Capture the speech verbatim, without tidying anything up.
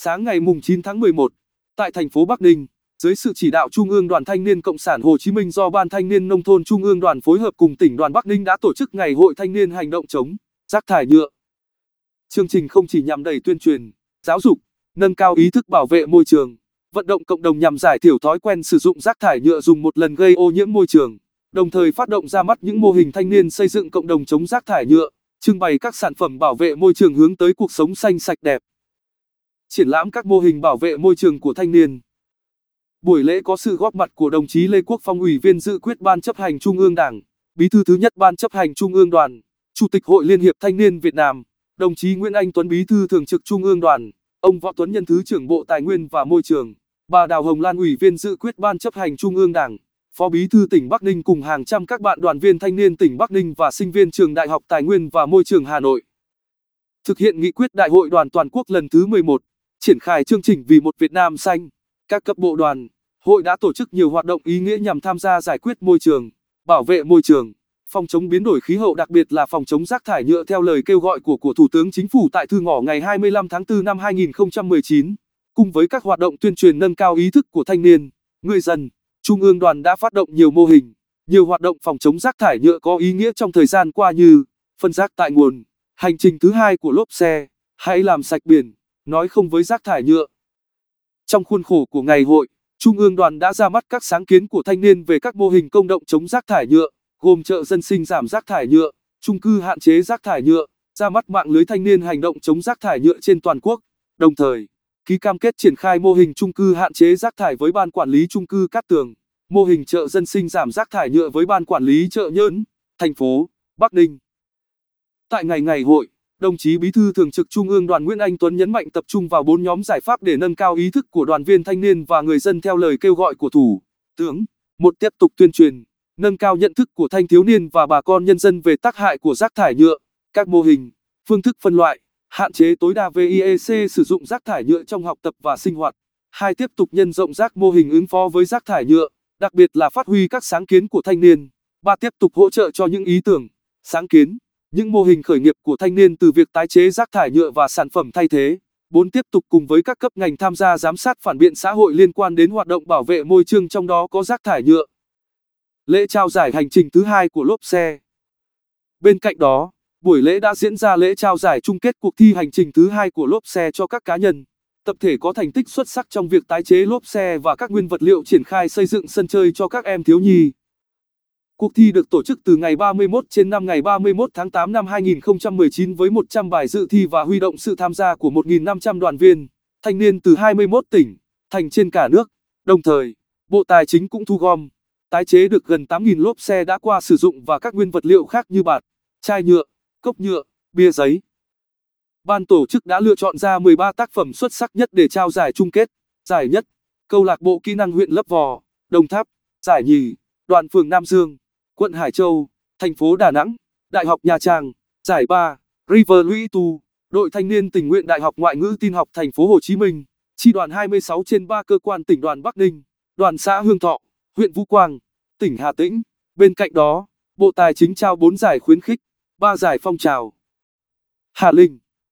Sáng ngày mùng chín tháng mười một, tại thành phố Bắc Ninh, dưới sự chỉ đạo Trung ương Đoàn Thanh niên Cộng sản Hồ Chí Minh do Ban Thanh niên Nông thôn Trung ương Đoàn phối hợp cùng tỉnh đoàn Bắc Ninh đã tổ chức Ngày hội Thanh niên hành động chống rác thải nhựa. Chương trình không chỉ nhằm đẩy tuyên truyền, giáo dục, nâng cao ý thức bảo vệ môi trường, vận động cộng đồng nhằm giảm thiểu thói quen sử dụng rác thải nhựa dùng một lần gây ô nhiễm môi trường, đồng thời phát động ra mắt những mô hình thanh niên xây dựng cộng đồng chống rác thải nhựa, trưng bày các sản phẩm bảo vệ môi trường hướng tới cuộc sống xanh sạch đẹp. Triển lãm các mô hình bảo vệ môi trường của thanh niên. Buổi lễ có sự góp mặt của đồng chí Lê Quốc Phong, Ủy viên dự khuyết Ban chấp hành Trung ương Đảng, Bí thư thứ nhất Ban chấp hành Trung ương Đoàn, Chủ tịch Hội Liên hiệp Thanh niên Việt Nam, đồng chí Nguyễn Anh Tuấn, Bí thư thường trực Trung ương Đoàn, ông Võ Tuấn Nhân, Thứ trưởng Bộ Tài nguyên và Môi trường, bà Đào Hồng Lan, Ủy viên dự khuyết Ban chấp hành Trung ương Đảng, Phó Bí thư tỉnh Bắc Ninh cùng hàng trăm các bạn đoàn viên thanh niên tỉnh Bắc Ninh và sinh viên trường Đại học Tài nguyên và Môi trường Hà Nội. Thực hiện nghị quyết Đại hội Đoàn toàn quốc lần thứ mười một, triển khai chương trình Vì một Việt Nam xanh, các cấp bộ đoàn, hội đã tổ chức nhiều hoạt động ý nghĩa nhằm tham gia giải quyết môi trường, bảo vệ môi trường, phòng chống biến đổi khí hậu, đặc biệt là phòng chống rác thải nhựa theo lời kêu gọi của của Thủ tướng Chính phủ tại thư ngỏ ngày hai mươi lăm tháng tư năm hai nghìn không trăm mười chín. Cùng với các hoạt động tuyên truyền nâng cao ý thức của thanh niên, người dân, Trung ương Đoàn đã phát động nhiều mô hình, nhiều hoạt động phòng chống rác thải nhựa có ý nghĩa trong thời gian qua như phân rác tại nguồn, hành trình thứ hai của lốp xe, hãy làm sạch biển, nói không với rác thải nhựa. Trong khuôn khổ của ngày hội, Trung ương Đoàn đã ra mắt các sáng kiến của thanh niên về các mô hình công động chống rác thải nhựa, gồm chợ dân sinh giảm rác thải nhựa, chung cư hạn chế rác thải nhựa, ra mắt mạng lưới thanh niên hành động chống rác thải nhựa trên toàn quốc, đồng thời ký cam kết triển khai mô hình chung cư hạn chế rác thải với Ban Quản lý Chung cư Cát Tường, mô hình chợ dân sinh giảm rác thải nhựa với Ban Quản lý chợ Nhỡn, thành phố Bắc Ninh. Tại ngày ngày hội, đồng chí Bí thư thường trực Trung ương Đoàn Nguyễn Anh Tuấn nhấn mạnh tập trung vào bốn nhóm giải pháp để nâng cao ý thức của đoàn viên thanh niên và người dân theo lời kêu gọi của Thủ tướng. Một, tiếp tục tuyên truyền, nâng cao nhận thức của thanh thiếu niên và bà con nhân dân về tác hại của rác thải nhựa, các mô hình, phương thức phân loại, hạn chế tối đa vê i e xê sử dụng rác thải nhựa trong học tập và sinh hoạt. Hai, tiếp tục nhân rộng rác mô hình ứng phó với rác thải nhựa, đặc biệt là phát huy các sáng kiến của thanh niên. Ba, tiếp tục hỗ trợ cho những ý tưởng, sáng kiến, những mô hình khởi nghiệp của thanh niên từ việc tái chế rác thải nhựa và sản phẩm thay thế. Bốn, tiếp tục cùng với các cấp ngành tham gia giám sát phản biện xã hội liên quan đến hoạt động bảo vệ môi trường, trong đó có rác thải nhựa. Lễ trao giải hành trình thứ hai của lốp xe. Bên cạnh đó, buổi lễ đã diễn ra lễ trao giải chung kết cuộc thi hành trình thứ hai của lốp xe cho các cá nhân, tập thể có thành tích xuất sắc trong việc tái chế lốp xe và các nguyên vật liệu, triển khai xây dựng sân chơi cho các em thiếu nhi. Cuộc thi được tổ chức từ ngày ba mươi mốt trên năm ngày ba mươi mốt tháng tám năm hai nghìn không trăm mười chín với một trăm bài dự thi và huy động sự tham gia của một nghìn năm trăm đoàn viên, thanh niên từ hai mươi mốt tỉnh, thành trên cả nước. Đồng thời, Bộ Tài chính cũng thu gom, tái chế được gần tám nghìn lốp xe đã qua sử dụng và các nguyên vật liệu khác như bạt, chai nhựa, cốc nhựa, bia giấy. Ban tổ chức đã lựa chọn ra mười ba tác phẩm xuất sắc nhất để trao giải chung kết. Giải nhất, Câu lạc bộ kỹ năng huyện Lấp Vò, Đồng Tháp. Giải nhì, Đoàn phường Nam Dương, quận Hải Châu, thành phố Đà Nẵng, Đại học Nha Trang. Giải ba, River Lũy Tu, đội thanh niên tình nguyện Đại học Ngoại ngữ Tin học thành phố Hồ Chí Minh, chi đoàn hai mươi sáu trên ba cơ quan tỉnh đoàn Bắc Ninh, đoàn xã Hương Thọ, huyện Vũ Quang, tỉnh Hà Tĩnh. Bên cạnh đó, Bộ Tài chính trao bốn giải khuyến khích, ba giải phong trào. Hà Linh